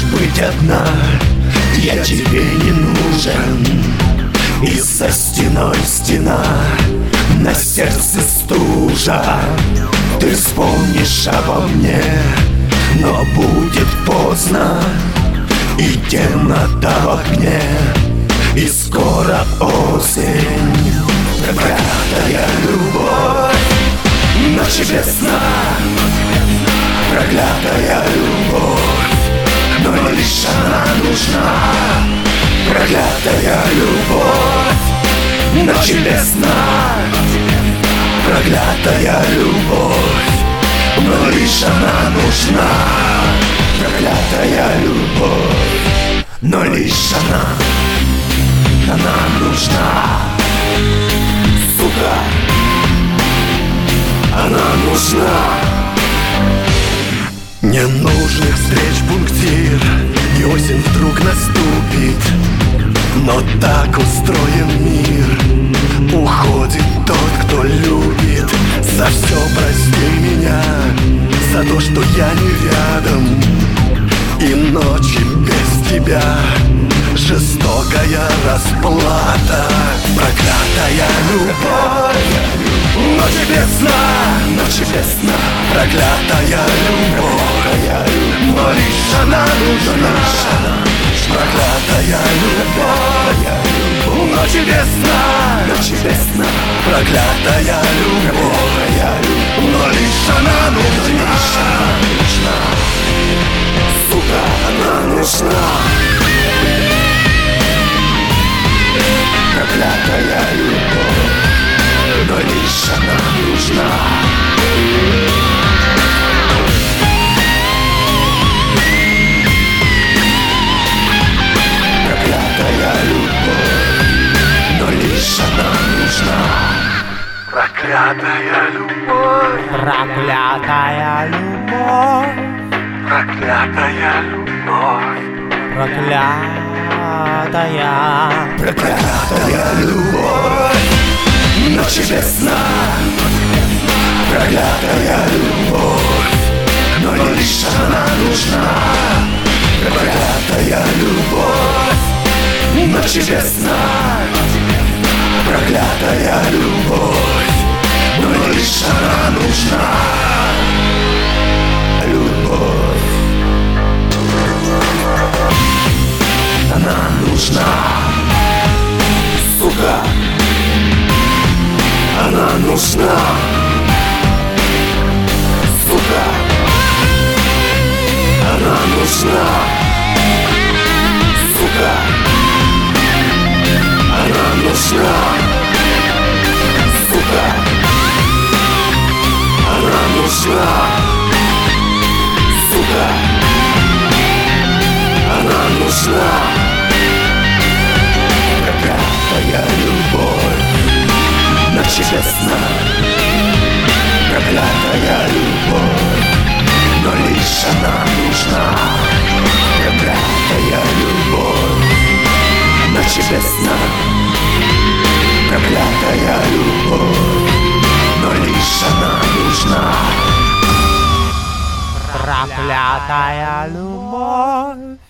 быть одна, я тебе не нужен. И за стеной стена, на сердце стужа. Ты вспомнишь обо мне, но будет поздно. И темнота в окне, и скоро осень. Проклятая любовь, ночи без сна. Проклятая любовь, но лишь она нужна. Проклятая любовь, ночи без сна. Проклятая любовь, но лишь она нужна. Проклятая любовь, но лишь она нужна. Сука, она нужна. Ненужных встреч пунктир, и осень вдруг наступит. Но так устроен мир, уходит тот, кто любит. За все прости меня, за то, что я не рядом. И ночи без тебя, жестокая расплата. Проклятая любовь, ночи без сна. Проклятая любовь, но лишь она нужна. Проклятая любовь, ночи без сна. Проклятая любовь, но лишь она нужна. Сука, она нужна. Проклятая любовь, но лишь она нужна. Проклятая любовь, но лишь она нужна. Проклятая любовь, Проклятая любовь, проклятая любовь, проклятая любовь, ночи без сна. Проклятая любовь, но лишь она нужна. Проклятая любовь, ночи без сна. Проклятая любовь, но лишь она нужна. Любовь, она нужна. Сука, она нужна. Сука, она нужна. Сука, она нужна. Сука, она нужна. Сука, она нужна. Проклятая любовь, ночи без сна. Проклятая любовь, но лишь она нужна. Проклятая любовь, ночи без сна. Проклятая любовь, но лишь она нужна. проклятая любовь.